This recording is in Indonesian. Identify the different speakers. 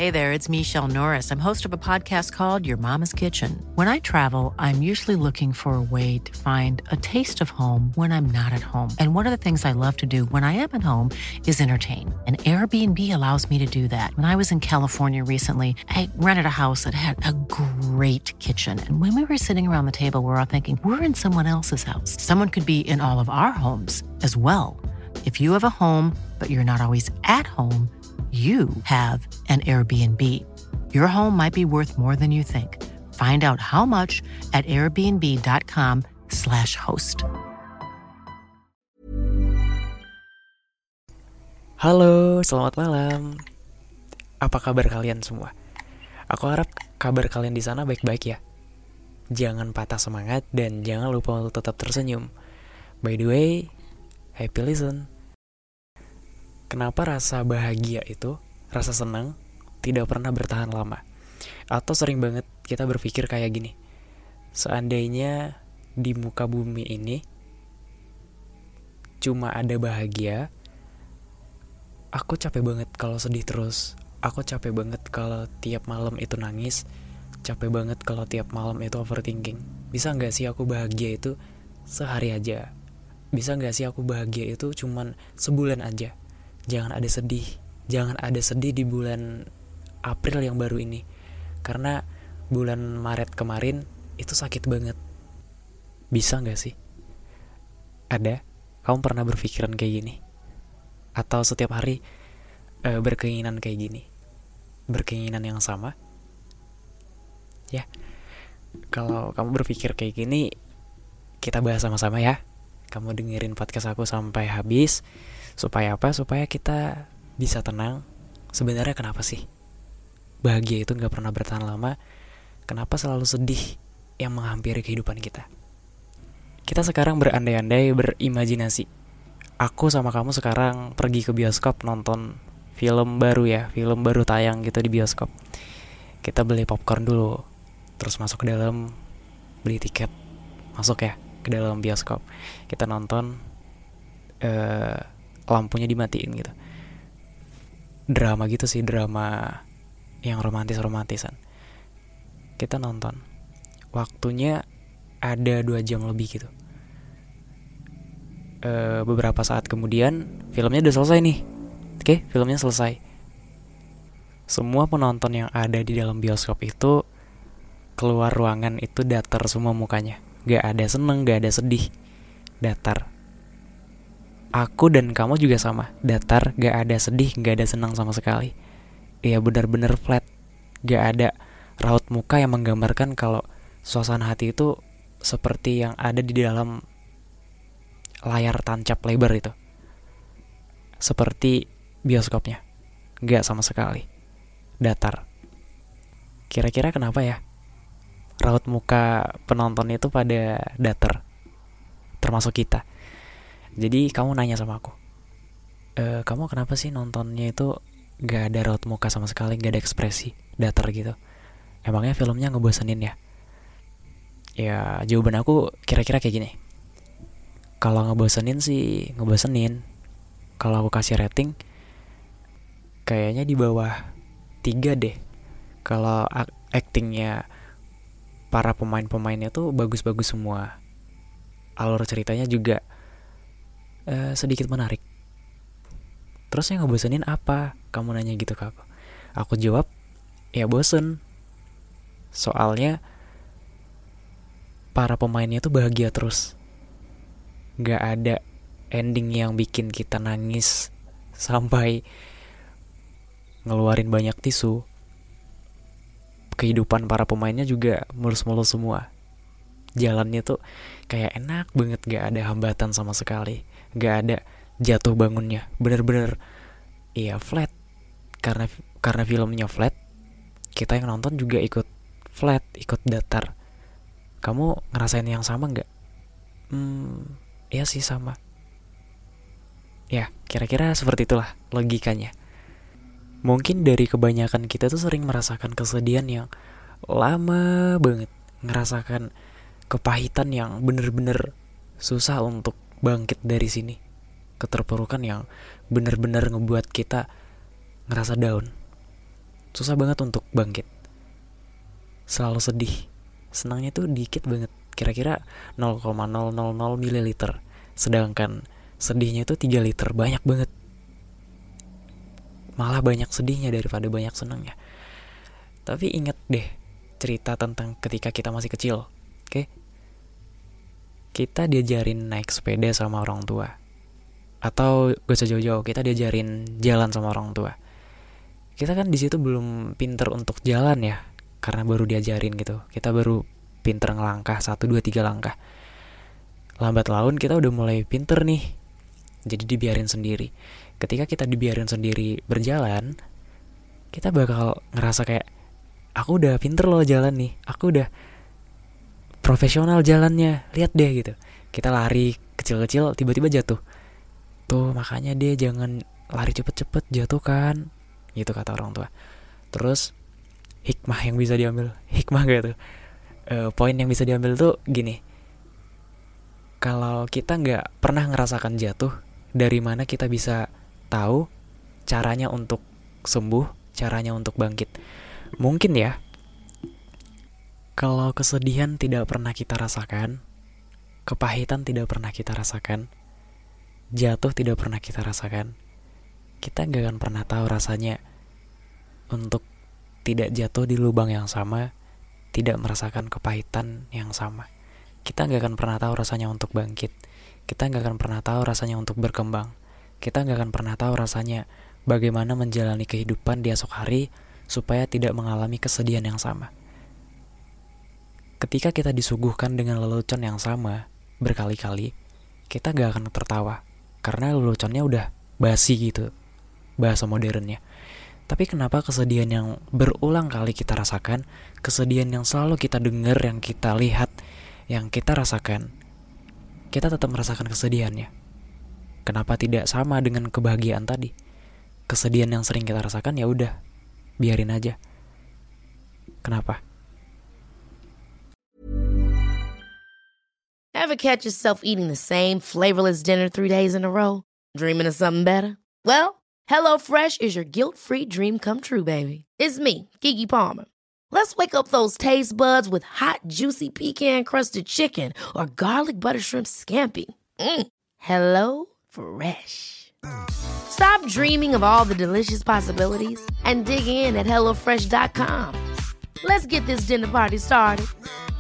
Speaker 1: Hey there, it's Michelle Norris. I'm host of a podcast called Your Mama's Kitchen. When I travel, I'm usually looking for a way to find a taste of home when I'm not at home. And one of the things I love to do when I am at home is entertain. And Airbnb allows me to do that. When I was in California recently, I rented a house that had a great kitchen. And when we were sitting around the table, we were all thinking, we're in someone else's house. Someone could be in all of our homes as well. If you have a home, but you're not always at home, you have an Airbnb. Your home might be worth more than you think. Find out how much at airbnb.com/host.
Speaker 2: Halo, selamat malam. Apa kabar kalian semua? Aku harap kabar kalian di sana baik-baik ya. Jangan patah semangat dan jangan lupa untuk tetap tersenyum. By the way, happy listen. Kenapa rasa bahagia itu, rasa senang, tidak pernah bertahan lama? Atau sering banget kita berpikir kayak gini, seandainya di muka bumi ini cuma ada bahagia, aku capek banget kalau sedih terus. Aku capek banget kalau tiap malam itu nangis. Capek banget kalau tiap malam itu overthinking. Bisa gak sih aku bahagia itu sehari aja? Bisa gak sih aku bahagia itu cuman sebulan aja? Jangan ada sedih. Jangan ada sedih di bulan April yang baru ini. Karena bulan Maret kemarin itu sakit banget. Bisa gak sih? Ada? Kamu pernah berpikiran kayak gini? Atau setiap hari berkeinginan kayak gini? Berkeinginan yang sama? Ya, kalau kamu berpikir kayak gini, kita bahas sama-sama ya. Kamu dengerin podcast aku sampai habis. Supaya apa? Supaya kita bisa tenang. Sebenarnya kenapa sih bahagia itu gak pernah bertahan lama? Kenapa selalu sedih yang menghampiri kehidupan kita? Kita sekarang berandai-andai, berimajinasi. Aku sama kamu sekarang pergi ke bioskop nonton film baru ya. Film baru tayang gitu di bioskop. Kita beli popcorn dulu, terus masuk ke dalam, beli tiket, masuk ya ke dalam bioskop. Kita nonton, lampunya dimatiin gitu. Drama gitu sih, drama yang romantis-romantisan. Kita nonton, waktunya ada 2 jam lebih gitu. Beberapa saat kemudian filmnya udah selesai nih. Oke, filmnya selesai. Semua penonton yang ada di dalam bioskop itu keluar ruangan itu datar semua mukanya. Gak ada seneng, gak ada sedih. Datar. Aku dan kamu juga sama, datar, gak ada sedih, gak ada senang sama sekali. Iya, benar-benar flat. Gak ada raut muka yang menggambarkan kalau suasana hati itu seperti yang ada di dalam layar tancap lebar itu. Seperti bioskopnya. Gak sama sekali. Datar. Kira-kira kenapa ya? Raut muka penonton itu pada datar. Termasuk kita. Jadi kamu nanya sama aku, kamu kenapa sih nontonnya itu gak ada raut muka sama sekali, gak ada ekspresi, datar gitu? Emangnya filmnya ngebosenin ya? Ya jawaban aku kira-kira kayak gini. Kalau ngebosenin sih ngebosenin. Kalau aku kasih rating, kayaknya di bawah 3 deh. Kalau actingnya para pemain-pemainnya tuh bagus-bagus semua. Alur ceritanya juga sedikit menarik. Terus yang ngebosenin apa? Kamu nanya gitu ke aku. Aku jawab, ya bosen. Soalnya para pemainnya tuh bahagia terus. Gak ada ending yang bikin kita nangis sampai ngeluarin banyak tisu. Kehidupan para pemainnya juga mulus-mulus semua. Jalannya tuh kayak enak banget, gak ada hambatan sama sekali. Gak ada jatuh bangunnya. Bener-bener iya flat. Karena filmnya flat, kita yang nonton juga ikut flat, ikut datar. Kamu ngerasain yang sama gak? Iya sih sama. Ya kira-kira seperti itulah logikanya. Mungkin dari kebanyakan kita tuh sering merasakan kesedihan yang lama banget. Ngerasakan kepahitan yang bener-bener susah untuk bangkit dari sini. Keterpurukan yang bener-bener ngebuat kita ngerasa down. susah banget untuk bangkit. Selalu sedih. Senangnya tuh dikit banget. Kira-kira 0,000 mililiter. Sedangkan sedihnya itu 3 liter. Banyak banget. Malah banyak sedihnya daripada banyak senangnya. Tapi ingat deh cerita tentang ketika kita masih kecil. Oke? Kita diajarin naik sepeda sama orang tua. Atau gak usah jauh-jauh, kita diajarin jalan sama orang tua. Kita kan di situ belum pinter untuk jalan ya, karena baru diajarin gitu. Kita baru pinter ngelangkah 1, 2, 3 langkah. Lambat laun kita udah mulai pinter nih. Jadi dibiarin sendiri. Ketika kita dibiarin sendiri berjalan, kita bakal ngerasa kayak, aku udah pinter loh jalan nih. Aku udah profesional jalannya. Lihat deh gitu. Kita lari kecil-kecil tiba-tiba jatuh. Tuh makanya deh jangan lari cepet-cepet, jatuh kan. Gitu kata orang tua. Terus hikmah yang bisa diambil. Hikmah gak tuh? Poin yang bisa diambil tuh gini. Kalau kita gak pernah ngerasakan jatuh, dari mana kita bisa tahu caranya untuk sembuh, caranya untuk bangkit? Mungkin ya, kalau kesedihan tidak pernah kita rasakan, kepahitan tidak pernah kita rasakan, jatuh tidak pernah kita rasakan, kita gak akan pernah tahu rasanya untuk tidak jatuh di lubang yang sama, tidak merasakan kepahitan yang sama. Kita gak akan pernah tahu rasanya untuk bangkit. Kita gak akan pernah tahu rasanya untuk berkembang. Kita gak akan pernah tahu rasanya bagaimana menjalani kehidupan di esok hari supaya tidak mengalami kesedihan yang sama. Ketika kita disuguhkan dengan lelucon yang sama berkali-kali, kita gak akan tertawa karena leluconnya udah basi gitu, bahasa modernnya. Tapi kenapa kesedihan yang berulang kali kita rasakan, kesedihan yang selalu kita dengar, yang kita lihat, yang kita rasakan, kita tetap merasakan kesedihannya? Kenapa tidak sama dengan kebahagiaan tadi? Kesedihan yang sering kita rasakan ya udah, biarin aja. Kenapa?
Speaker 3: Ever catch yourself eating the same flavorless dinner 3 days in a row? Dreaming of something better? Well, HelloFresh is your guilt-free dream come true, baby. It's me, Keke Palmer. Let's wake up those taste buds with hot, juicy pecan-crusted chicken or garlic butter shrimp scampi. HelloFresh. Stop dreaming of all the delicious possibilities and dig in at HelloFresh.com. Let's get this dinner party started.